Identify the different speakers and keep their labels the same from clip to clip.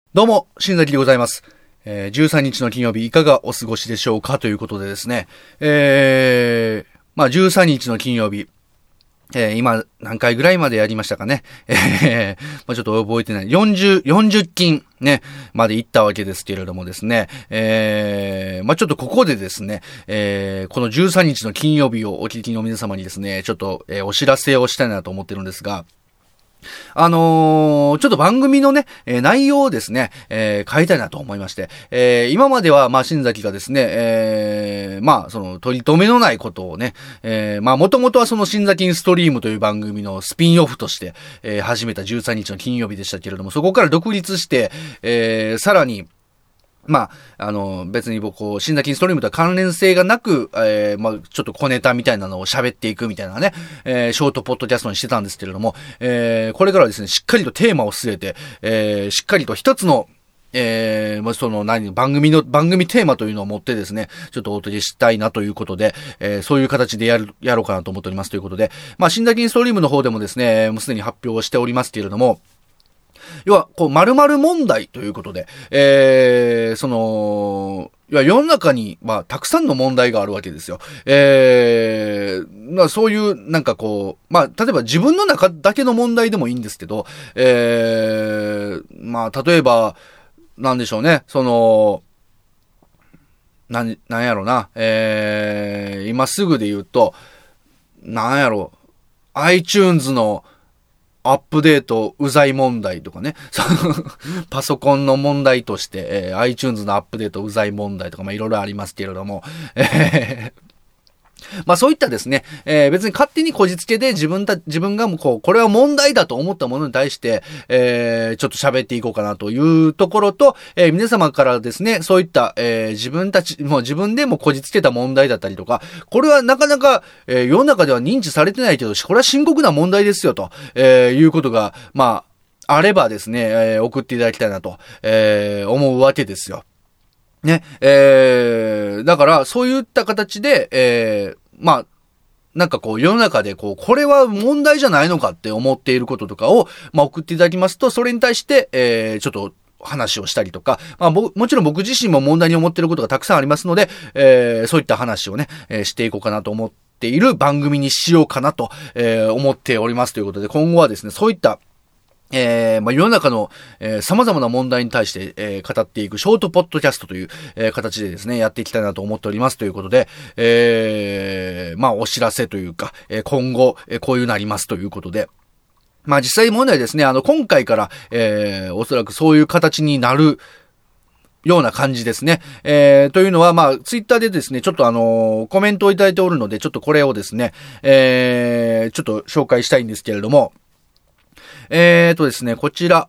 Speaker 1: どうも、新崎でございます。13日の金曜日いかがお過ごしでしょうかということでですね。13日の金曜日、今何回ぐらいまでやりましたかね。ちょっと覚えてない。40金ね、まで行ったわけですけれどもですね。ちょっとここでですね、この13日の金曜日をお聞きの皆様にですね、ちょっと、お知らせをしたいなと思ってるんですが、ちょっと番組のね、内容をですね、変えたいなと思いまして、今までは、新崎がですね、その、取り留めのないことをね、もともとはその新崎インストリームという番組のスピンオフとして、始めた13日の金曜日でしたけれども、そこから独立して、さらに、別に僕、新崎インストリームとは関連性がなく、ちょっと小ネタみたいなのを喋っていくみたいなね、ショートポッドキャストにしてたんですけれども、これからはですね、しっかりとテーマを据えて、しっかりと一つの、番組テーマというのを持ってですね、ちょっとお届けしたいなということで、そういう形でやろうかなと思っておりますということで、新崎インストリームの方でもですね、もうすでに発表をしておりますけれども、要は、〇〇問題ということで、世の中に、たくさんの問題があるわけですよ。そういう、例えば自分の中だけの問題でもいいんですけど、例えば、なんでしょうね、なんやろな、今すぐで言うと、iTunes の、アップデートうざい問題とかね。パソコンの問題として、iTunes のアップデートうざい問題とか、いろいろありますけれども、そういったですね、別に勝手にこじつけで自分がもうこれは問題だと思ったものに対して、ちょっと喋っていこうかなというところと、皆様からですね、そういった、自分でもこじつけた問題だったりとか、これはなかなか、世の中では認知されてないけど、これは深刻な問題ですよと、いうことが、あればですね、送っていただきたいなと、思うわけですよ。ね、だから、そういった形で、世の中でこれは問題じゃないのかって思っていることとかを、送っていただきますと、それに対して、ちょっと話をしたりとか、もちろん僕自身も問題に思っていることがたくさんありますので、そういった話をね、していこうかなと思っている番組にしようかなと、思っておりますということで、今後はですね、そういった世の中の、様々な問題に対して、語っていくショートポッドキャストという、形でですね、やっていきたいなと思っておりますということで、お知らせというか、今後、こういうなりますということで、実際問題ですね、今回から、おそらくそういう形になるような感じですね。というのは、ツイッターでですね、ちょっとコメントをいただいておるので、ちょっとこれをですね、ちょっと紹介したいんですけれども、ですね、こちら、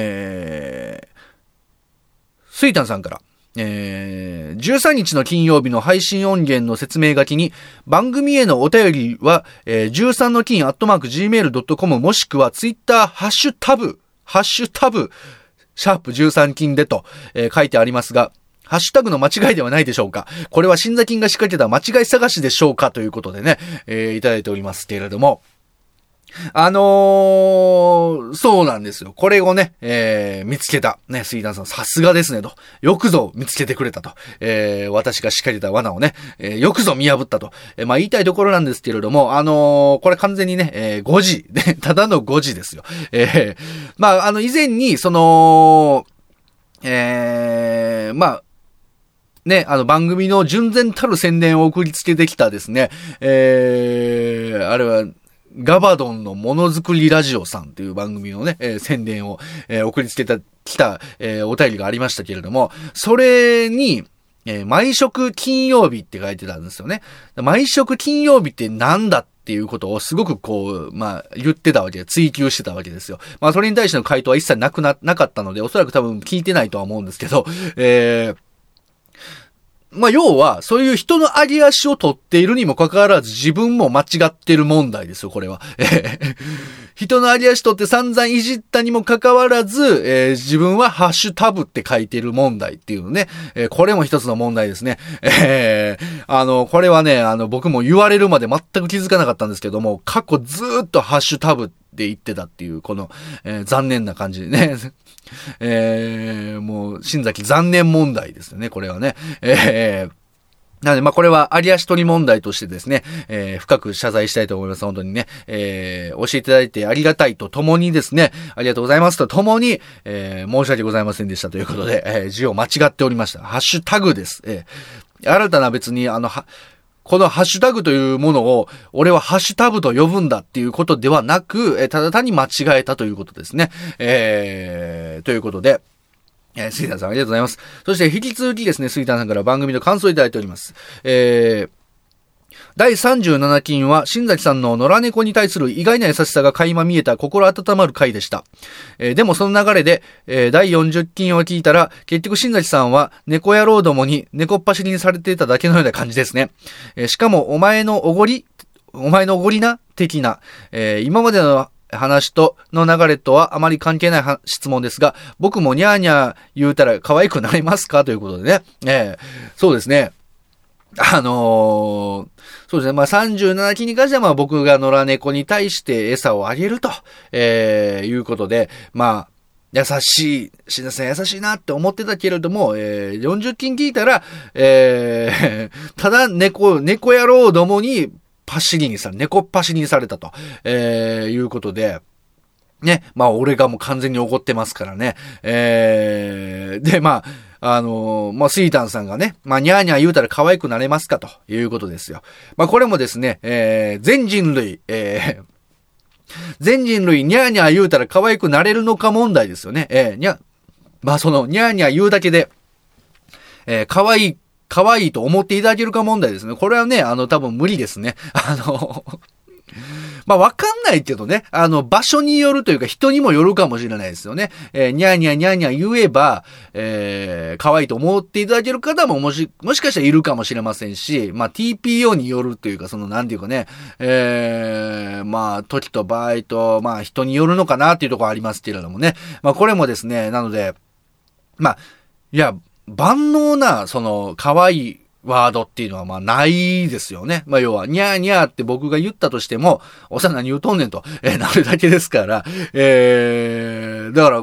Speaker 1: スイタンさんから、13日の金曜日の配信音源の説明書きに、番組へのお便りは、13の金@gmail.com もしくはツイッターハッシュタブ、#13金でと、書いてありますが、ハッシュタグの間違いではないでしょうか。これは新座金が仕掛けた間違い探しでしょうかということでね、いただいておりますけれども、そうなんですよ。これをね、見つけた。ね、杉田さん、さすがですね、と。よくぞ見つけてくれたと。私が仕掛けた罠をね、よくぞ見破ったと。言いたいところなんですけれども、これ完全にね、誤字。ね、ただの誤字ですよ。以前に、番組の純然たる宣伝を送りつけてきたですね、あれは、ガバドンのものづくりラジオさんという番組のね、宣伝を、送りつけきた、お便りがありましたけれども、それに、毎食金曜日って書いてたんですよね。毎食金曜日ってなんだっていうことをすごく言ってたわけで、追求してたわけですよ。それに対しての回答は一切なかったので、おそらく多分聞いてないとは思うんですけど、要は、そういう人の上げ足を取っているにもかかわらず自分も間違ってる問題ですよ、これは。 人の有足取って散々いじったにもかかわらず、自分はハッシュタブって書いてる問題っていうのね。これも一つの問題ですね。これはね、僕も言われるまで全く気づかなかったんですけども、過去ずーっとハッシュタブで言ってたっていう、この、残念な感じでね。もう、新崎残念問題ですよね、これはね。なので、まあ、これは有足取り問題としてですね、深く謝罪したいと思います。本当にね、教えていただいてありがたいとともにですね、ありがとうございますとともに、申し訳ございませんでしたということで、字を間違っておりました。ハッシュタグです。新たな別に、このハッシュタグというものを、俺はハッシュタグと呼ぶんだっていうことではなく、ただ単に間違えたということですね。ということで、杉田さんありがとうございます。そして引き続きですね、杉田さんから番組の感想をいただいております。第37金は新崎さんの野良猫に対する意外な優しさが垣間見えた心温まる回でした。でもその流れで、第40金を聞いたら結局新崎さんは猫野郎どもに猫っ走りにされていただけのような感じですね。しかもお前のおごりな的な、今までの話との流れとはあまり関係ない質問ですが、僕もニャーニャー言うたら可愛くなりますかということでね。そうですね。そうですね。まあ、37期に関しては、まあ、僕が野良猫に対して餌をあげると、いうことで、まあ、優しい、新田さん優しいなって思ってたけれども、40金聞いたら、ただ猫野郎どもに、猫っ走りにされたと、いうことで、ね、まあ俺がもう完全に怒ってますからね。で、まあ、まあスイータンさんがね、まあニャーニャー言うたら可愛くなれますかということですよ。まあこれもですね、全人類ニャーニャー言うたら可愛くなれるのか問題ですよね。まあそのニャーニャー言うだけで、可愛いと思っていただけるか問題ですね。これはね、多分無理ですね。まあ、わかんないけどね。場所によるというか人にもよるかもしれないですよね。ニャーニャー言えば、可愛いと思っていただける方ももしかしたらいるかもしれませんし、まあ、TPO によるというか、なんていうかね、まあ、時と場合と、まあ、人によるのかなっていうところありますけれどもね。まあ、これもですね、なので、まあ、いや、万能な、可愛いワードっていうのはまあないですよね。まあ要は、ニャーニャーって僕が言ったとしても、おさ何言うとんねんと、なるだけですから、だから、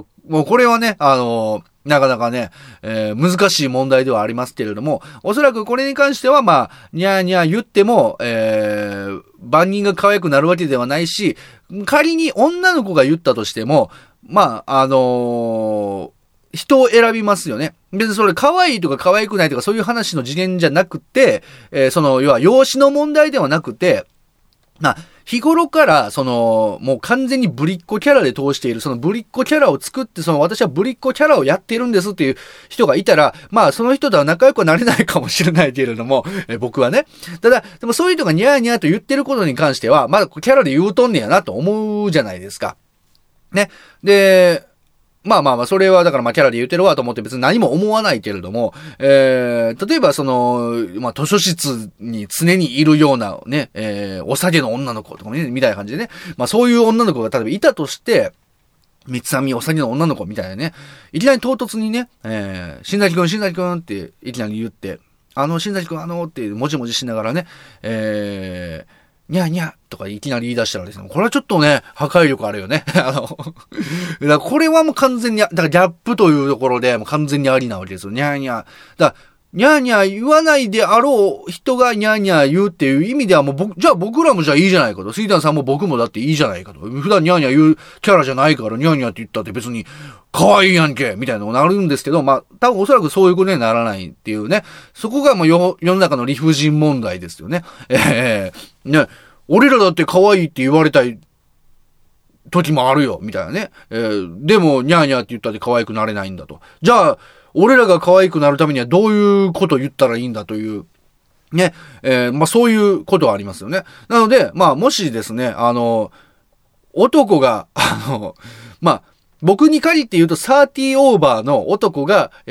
Speaker 1: もうこれはね、なかなかね、難しい問題ではありますけれども、おそらくこれに関してはまあ、ニャーニャー言っても、万人が可愛くなるわけではないし、仮に女の子が言ったとしても、まあ、人を選びますよね。別にそれ可愛いとか可愛くないとかそういう話の次元じゃなくて、要は容姿の問題ではなくて、まあ、日頃から、もう完全にぶりっ子キャラで通している、そのぶりっ子キャラを作って、私はぶりっ子キャラをやってるんですっていう人がいたら、まあ、その人とは仲良くなれないかもしれないけれども、僕はね。ただ、でもそういう人がニャーニャーと言ってることに関しては、まだキャラで言うとんねやなと思うじゃないですか。ね。で、まあ、それはだからキャラで言ってるわと思って別に何も思わないけれども、例えばまあ、図書室に常にいるようなね、お下げの女の子とかね、みたいな感じでね、まあそういう女の子が例えばいたとして、三つ編みお下げの女の子みたいなね、いきなり唐突にね、新崎くんっていきなり言って、新崎くんってもじもじしながらね、にゃーにゃーとかいきなり言い出したらですね、これはちょっとね、破壊力あるよね。だからこれはもう完全に、だからギャップというところで、もう完全にありなわけですよ。にゃーにゃー。だからにゃーにゃー言わないであろう人がにゃーにゃー言うっていう意味ではもうじゃあ僕らもじゃあいいじゃないかと。杉田さんも僕もだっていいじゃないかと。普段にゃーにゃー言うキャラじゃないからにゃーにゃーって言ったって別に可愛いやんけみたいなのがなるんですけど、まあ多分おそらくそういうことにならないっていうね。そこがもう世の中の理不尽問題ですよね。ね。俺らだって可愛いって言われたい時もあるよ、みたいなね。でも、ニャーニャーって言ったって可愛くなれないんだと。じゃあ、俺らが可愛くなるためにはどういうことを言ったらいいんだという、ね。まあそういうことはありますよね。なので、まあもしですね、男が、まあ、僕に限って言うと30オーバーの男が、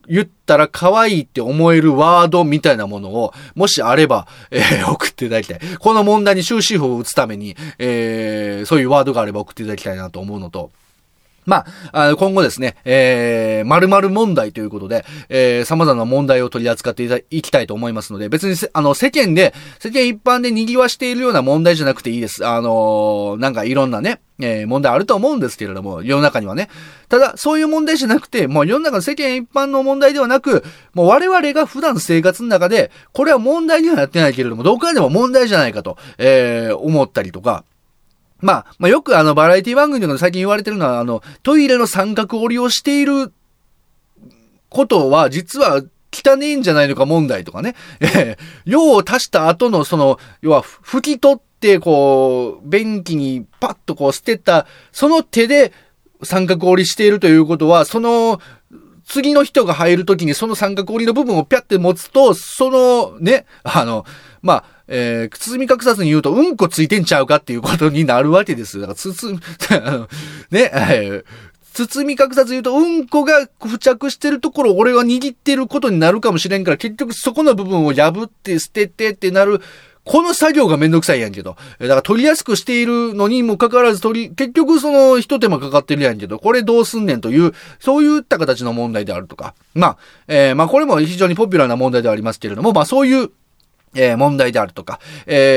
Speaker 1: 言ったら可愛いって思えるワードみたいなものを、もしあれば、送っていただきたい。この問題に終止符を打つために、そういうワードがあれば送っていただきたいなと思うのと、まあ、今後ですね、〇〇問題ということで、様々な問題を取り扱っていきたいと思いますので、別に世間一般で賑わしているような問題じゃなくていいです。なんかいろんなね、問題あると思うんですけれども、世の中にはね。ただ、そういう問題じゃなくて、もう世の中の世間一般の問題ではなく、もう我々が普段生活の中で、これは問題にはなってないけれども、どこかでも問題じゃないかと、思ったりとか、まあ、よくバラエティ番組とかで最近言われてるのは、トイレの三角折りをしていることは、実は汚ねえんじゃないのか問題とかね。用を足した後の要は拭き取って、こう、便器にパッとこう捨てた、その手で三角折りしているということは、次の人が入るときにその三角折りの部分をピャって持つと、ね、まあ、包み隠さずに言うと、うんこついてんちゃうかっていうことになるわけです。だからね、包み隠さず言うと、うんこが付着してるところを俺は握ってることになるかもしれんから、結局そこの部分を破って捨ててってなる、この作業がめんどくさいやんけど。だから取りやすくしているのにもかかわらず結局一手間かかってるやんけど、これどうすんねんという、そういった形の問題であるとか。まあ、これも非常にポピュラーな問題ではありますけれども、まあそういう、問題であるとか、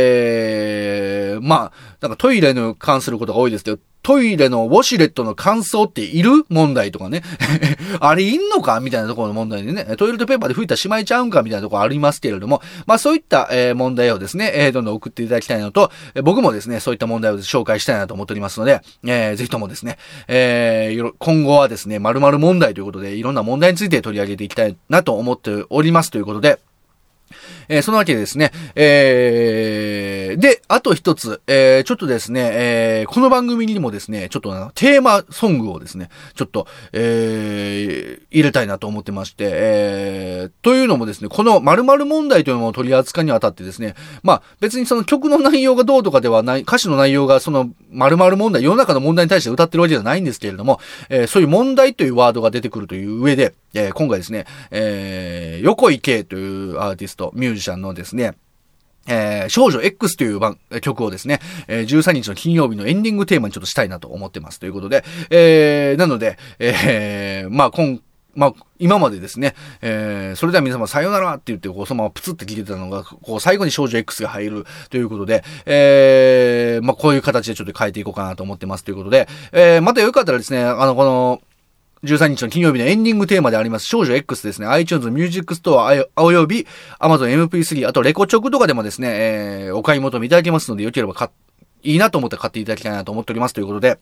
Speaker 1: まあ、なんかトイレに関することが多いですけど、トイレのウォシュレットの乾燥っている問題とかね。あれいんのかみたいなところの問題でね、トイレットペーパーで拭いたらしまいちゃうんかみたいなところありますけれども、まあそういった、問題をですね、どんどん送っていただきたいのと、僕もですね、そういった問題を紹介したいなと思っておりますので、ぜひともですね、今後はですね、〇〇問題ということで、いろんな問題について取り上げていきたいなと思っておりますということで、そのわけでですね、で、あと一つ、ちょっとですね、この番組にもですね、ちょっとテーマソングをですね、ちょっと、入れたいなと思ってまして、というのもですね、この〇〇問題というのを取り扱いにあたってですね、まあ別にその曲の内容がどうとかではない、歌詞の内容がその〇〇問題、世の中の問題に対して歌ってるわけじゃないんですけれども、そういう問題というワードが出てくるという上で、今回ですね、横井圭というアーティスト、ミュージシャンのですね、少女 X という曲をですね、13日の金曜日のエンディングテーマにちょっとしたいなと思ってますということで、なので、まあ、今までですね、それでは皆様さよならって言って、そのままプツって切れてたのが、最後に少女 X が入るということで、まあ、こういう形でちょっと変えていこうかなと思ってますということで、またよかったらですね、この、13日の金曜日のエンディングテーマであります少女 X ですね、iTunes Music Store および Amazon MP3、あとレコチョクとかでもですね、お買い求めいただけますので、よければいいなと思って買っていただきたいなと思っておりますということで、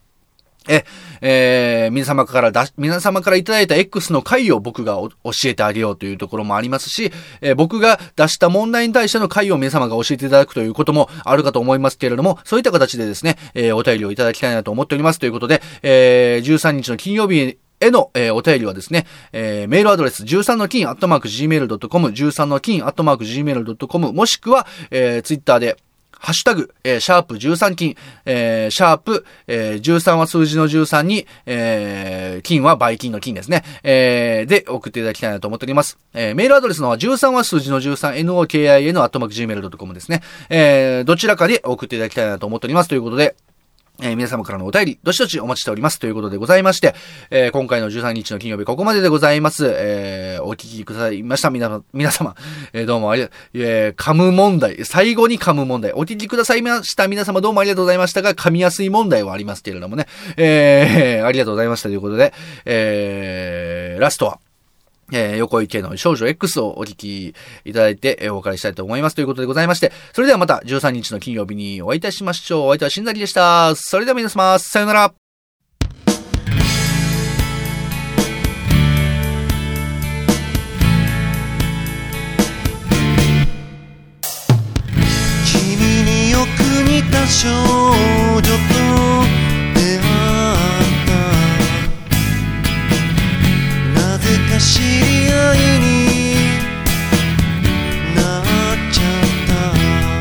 Speaker 1: 皆様からいただいた X の回を僕が教えてあげようというところもありますし、僕が出した問題に対しての回を皆様が教えていただくということもあるかと思いますけれども、そういった形でですね、お便りをいただきたいなと思っておりますということで、13日の金曜日への、お便りはですね、メールアドレス13の金@gmail.com 13の金@gmail.com もしくは、ツイッターでハッシュタグ、シャープ13金、シャープ、13は数字の13に、金は倍金の金ですね。で、送っていただきたいなと思っております。メールアドレスの方は13は数字の13、nokin@gmail.com ですね。どちらかで送っていただきたいなと思っておりますということで、皆様からのお便り、どしどしお待ちしておりますということでございまして、今回の13日の金曜日ここまででございます。お聞きくださいました。皆様、どうも噛む問題、最後に噛む問題、お聞きくださいました皆様どうもありがとうございましたが、噛みやすい問題はありますけれどもね、ありがとうございましたということで、ラストは、横井家の少女 X をお聞きいただいて、お別れしたいと思いますということでございまして、それではまた13日の金曜日にお会いいたしましょう。お相手はしんざりでした。それでは皆様、さよなら。
Speaker 2: 君によく似た少女と出会ったなぜか知り合いになっちゃった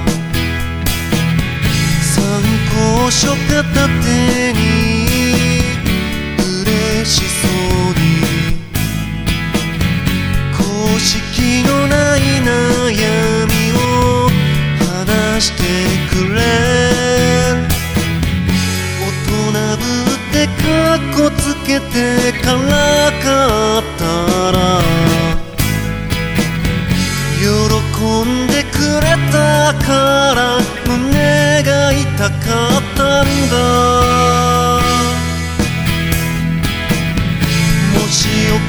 Speaker 2: 参考書片手に嬉しそうに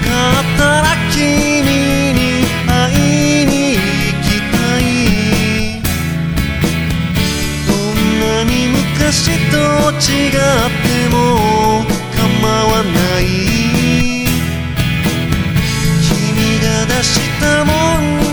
Speaker 2: かったら君に会いに行きたい。どんなに昔と違っても構わない。君が出したもん